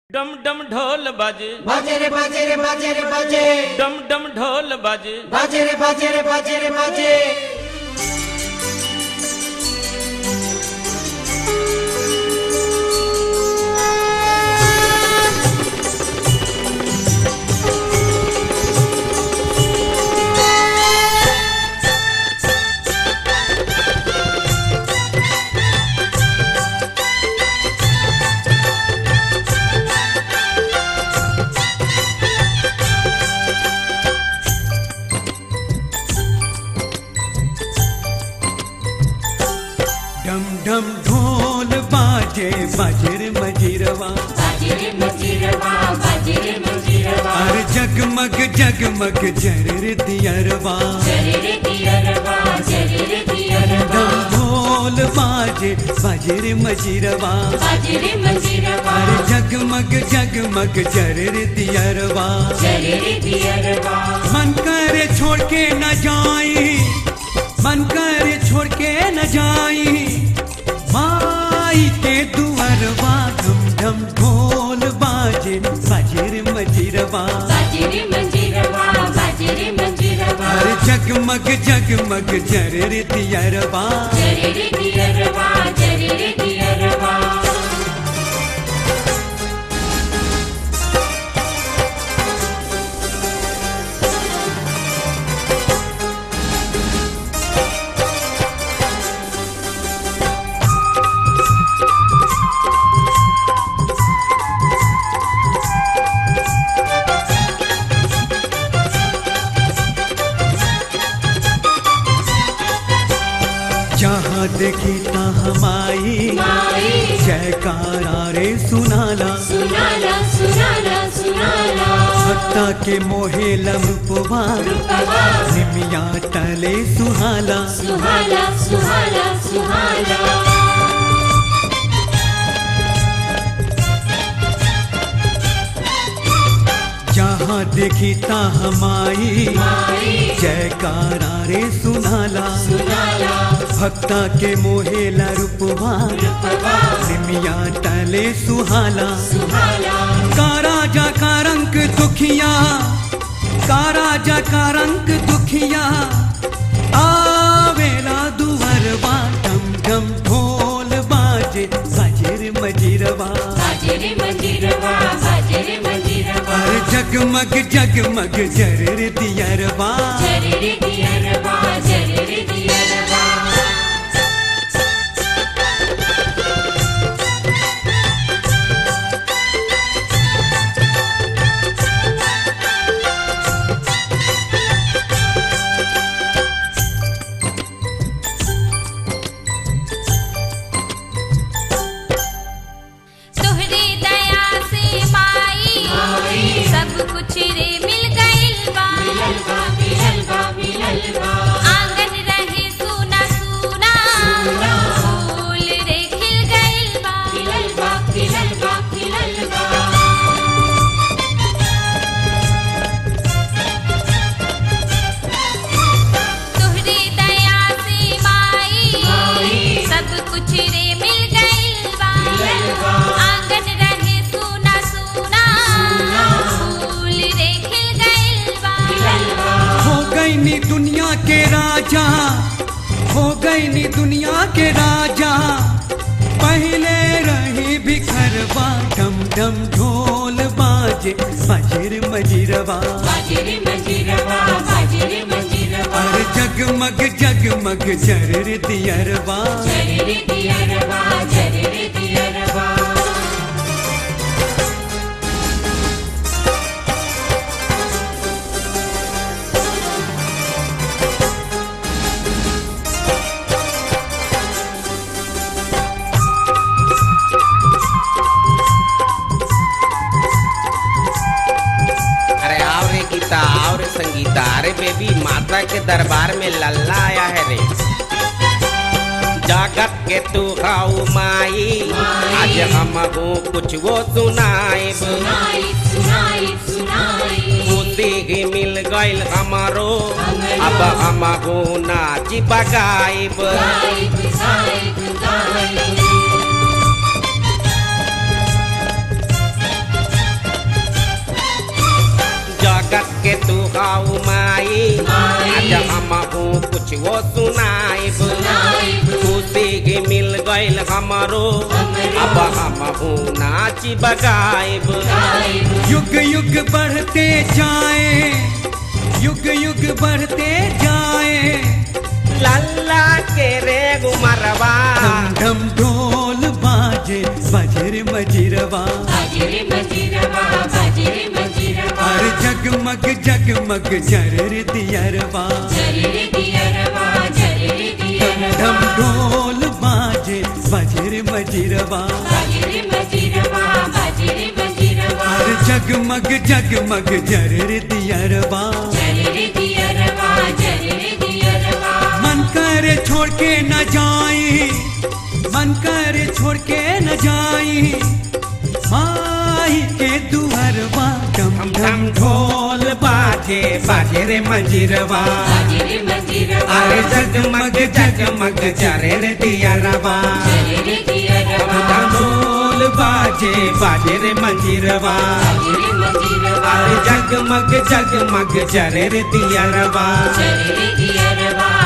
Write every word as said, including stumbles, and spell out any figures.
डम डम ढोल बाजे बाजे रे बाजे रे बाजे रे बाजे डम डम ढोल बाजे बाजे रे बाजे रे बाजे रे बाजे डम डम ढोल बाजे बाजे रे मजीरवा बाजे रे मजीरवा बाजे रे मजीरवा अरे जगमग जगमग जर रे दियरवा जरे रे दियरवा जरे रे दियरवा डम ढोल बाजे बाजे रे मजीरवा बाजे रे मजीरवा अरे जगमग जगमग जर रे दियरवा जरे रे दियरवा मन करे छोड़ के न जाई मन करे छोड़ के न जाई माई के दुअरवा धम धम ढोल बाजे बाजे रे मजीरवा बाजे रे मजीरवा बाजे रे मजीरवा अरे जगमग जगमग जर रे दियरवा जरे रे दियरवा जरे रे दियरवा जहाँ देखी तहाँ माई माई जयकारा रे सुनाला सुनाला सुनाला सुनाला भक्ता के मोहे लम्पवा रूपवा निमिया तले सुहाला सुहाला सुहाला सुहाला जहाँ देखी तहाँ माई माई जयकारा रे सुनाला सुनाला भक्ता के मोहे लरूपवा रूपवा निमिया तले सुहाला सुहाला का राजा का रंग दुखिया का राजा का रंग दुखिया आवेला दुवरवा डम डम ढोल बाजे बाजे रे मजीरवा बाजे रे मंजीरवा बाजे रे मंजीरवा अरे जगमग जगमग जर रे दियरवा जरे रे दियरवा जरे रे दियरवा तोहरी दया से माई माई सब कुछ रे मिल गइल बा मिलल बा मिलल बा मिलल बा आंगन रहे सूना सूना सूना। फूल रे खिल गइल बा मिलल बा मिलल बा मिलल बा तोहरी दया से माई माई सब कुछ रे मिल गइल बा मिलल बा आंगन रहे सूना सूना सूना। फूल रे खिल गइल बा मिलल बा हो गई नी दुनिया के राजा हो गई नी दुनिया के राजा पहले रही भिखरवा डम डम ढोल बाजे बाजे रे मजीरवा बाजे रे मंजीरवा बाजे रे मंजीरवा अरे जगमग जगमग जर रे दियरवा जरे रे दियरवा जरे रे दियरवा अरे आओ रे गीता आओ रे संगीता अरे बेबी माता के दरबार में लल्ला आया है रे जगत के तू खाऊ माई आज हम कुछ वो सुनाए सुनाई सुनाई सुनाई खुशी ही मिल गइल हमारो अब हम नाच बगाइब गाइब गाइब गाइब कुछ वो सुनाइब सुनाइब। खुशी के मिल गइल हमरो हमरो। अब हमहू नाची बगाइब युग युग बढ़ते जाए युग युग बढ़ते जाए लल्ला के रे गुमरवा धम धम ढोल बाजे बजर मजिरवा बाजरे मंजीरवा बाजरे मंजीरवा अरे जगमग जगमग जरर दियरवा जरे दियरवा जरे दियरवा धम ढोल बाजे बजर मजिरवा बाजरे मंजीरवा बाजरे मंजीरवा अरे जगमग जगमग जरर दियरवा जरे दियरवा जरे दियरवा मन करे छोड़ के न जाई मन करे छोड़ के न जाई माई के दुहरवा डम डम ढोल बाजे बाजे रे मंजीरवा बाजरे मंजीरवा अरे जगमग जगमग जरे रे दियरवा जरे दियरवा ढोल बाजे बाजे रे मंजीरवा बाजरे मंजीरवा अरे जगमग जगमग जरे रे दियरवा जरे दियरवा